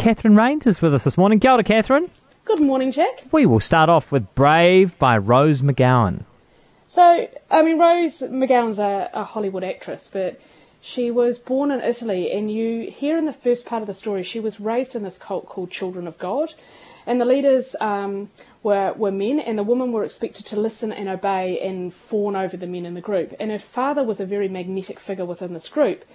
Catherine Rains is with us this morning. Kia ora, Catherine. Good morning, Jack. We will start off with Brave by Rose McGowan. So, Rose McGowan's a Hollywood actress, but she was born in Italy, and you hear in the first part of the story, she was raised in this cult called Children of God, and the leaders were men, and the women were expected to listen and obey and fawn over the men in the group. And her father was a very magnetic figure within this group,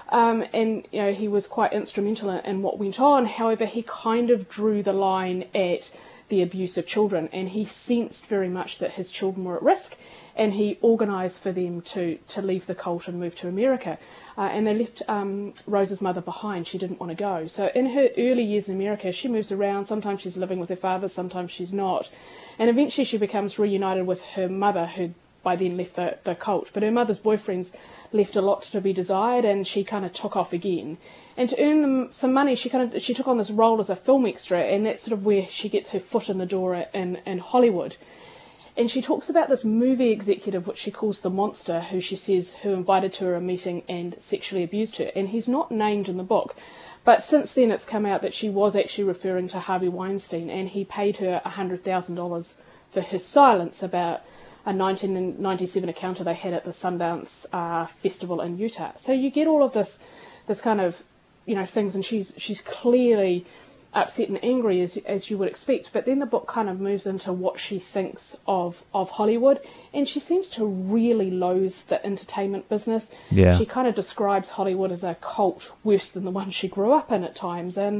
and he was quite instrumental in what went on. However, he kind of drew the line at the abuse of children, and he sensed very much that his children were at risk, and he organised for them to leave the cult and move to America. And they left Rose's mother behind. She didn't want to go. So in her early years in America, she moves around. Sometimes she's living with her father, sometimes she's not. And eventually she becomes reunited with her mother, who by then left the cult. But her mother's boyfriends left a lot to be desired, and she kind of took off again. And to earn them some money, she took on this role as a film extra, and that's sort of where she gets her foot in the door in Hollywood. And she talks about this movie executive, which she calls the monster, who she says who invited to her meeting and sexually abused her. And he's not named in the book, but since then it's come out that she was actually referring to Harvey Weinstein, and he paid her $100,000 for her silence about a 1997 encounter they had at the Sundance Festival in Utah. So you get all of this kind of things, and she's clearly upset and angry as you would expect, but then the book kind of moves into what she thinks of Hollywood, and she seems to really loathe the entertainment business. Yeah. She kind of describes Hollywood as a cult worse than the one she grew up in at times, and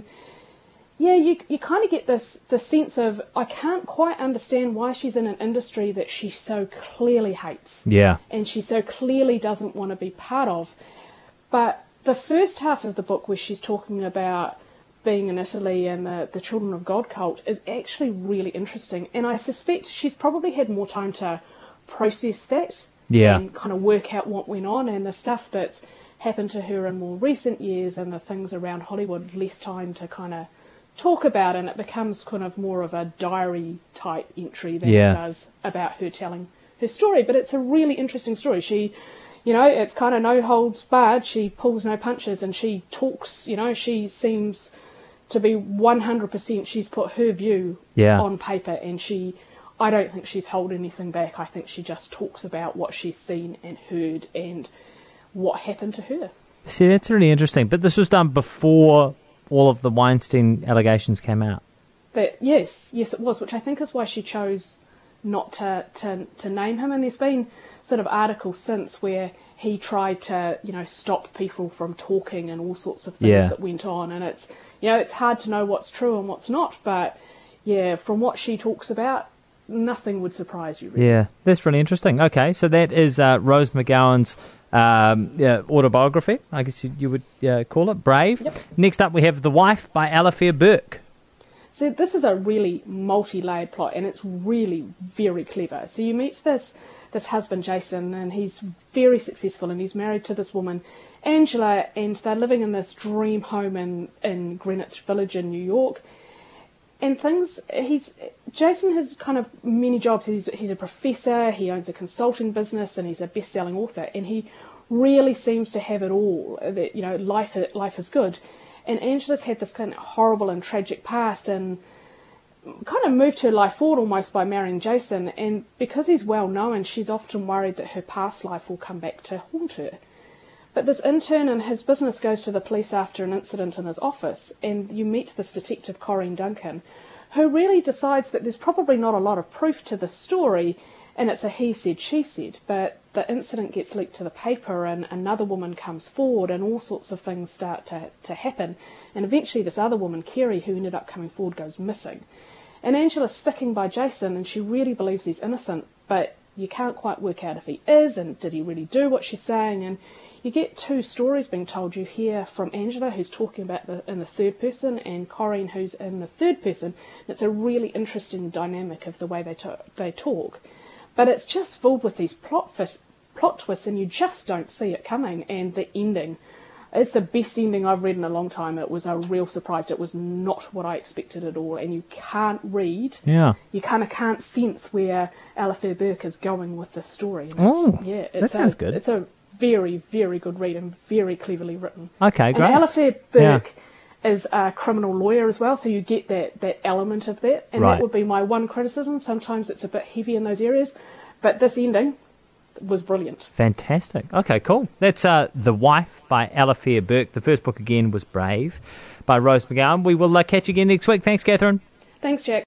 you kind of get the sense of, I can't quite understand why she's in an industry that she so clearly hates. Yeah. And she so clearly doesn't want to be part of. But the first half of the book, where she's talking about being in Italy and the Children of God cult, is actually really interesting, and I suspect she's probably had more time to process that and kind of work out what went on, and the stuff that's happened to her in more recent years and the things around Hollywood, less time to kind of talk about, and it becomes kind of more of a diary type entry than it does about her telling her story. But it's a really interesting story. She, it's kind of no holds barred, she pulls no punches, and she talks, she seems to be 100%, she's put her view on paper, and I don't think she's held anything back. I think she just talks about what she's seen and heard and what happened to her. See, that's really interesting. But this was done before all of the Weinstein allegations came out. Yes, it was, which I think is why she chose not to name him. And there's been sort of articles since where he tried to, stop people from talking and all sorts of things that went on. And it's, it's hard to know what's true and what's not. But, from what she talks about, nothing would surprise you, really. Yeah, that's really interesting. Okay, so that is Rose McGowan's autobiography, I guess you would call it, Brave. Yep. Next up, we have The Wife by Alafair Burke. So this is a really multi-layered plot, and it's really very clever. So you meet this husband, Jason, and he's very successful, and he's married to this woman, Angela, and they're living in this dream home in Greenwich Village in New York. And Jason has kind of many jobs. He's a professor, he owns a consulting business, and he's a best-selling author, and he really seems to have it all. That life is good. And Angela's had this kind of horrible and tragic past, and kind of moved her life forward almost by marrying Jason. And because he's well known, she's often worried that her past life will come back to haunt her. But this intern in his business goes to the police after an incident in his office, and you meet this detective, Corinne Duncan, who really decides that there's probably not a lot of proof to the story, and it's a he said, she said. But the incident gets leaked to the paper, and another woman comes forward, and all sorts of things start to happen. And eventually this other woman, Kerry, who ended up coming forward, goes missing. And Angela's sticking by Jason, and she really believes he's innocent, but you can't quite work out if he is, and did he really do what she's saying. And you get two stories being told. You hear from Angela, who's talking about in the third person, and Corinne, who's in the third person. It's a really interesting dynamic of the way they talk. But it's just filled with these plot twists, and you just don't see it coming. And the ending is the best ending I've read in a long time. It was a real surprise. It was not what I expected at all. And you can't read. Yeah. You kind of can't sense where Alafair Burke is going with this story. That sounds good. It's a very, very good read and very cleverly written. Okay, great. And Alafair Burke is a criminal lawyer as well, so you get that element of that. And Right. that would be my one criticism. Sometimes it's a bit heavy in those areas, but this ending was brilliant. Fantastic. Okay, cool. That's The Wife by Alafia Burke. The first book again was Brave by Rose McGowan. We will catch you again next week. Thanks, Catherine. Thanks, Jack.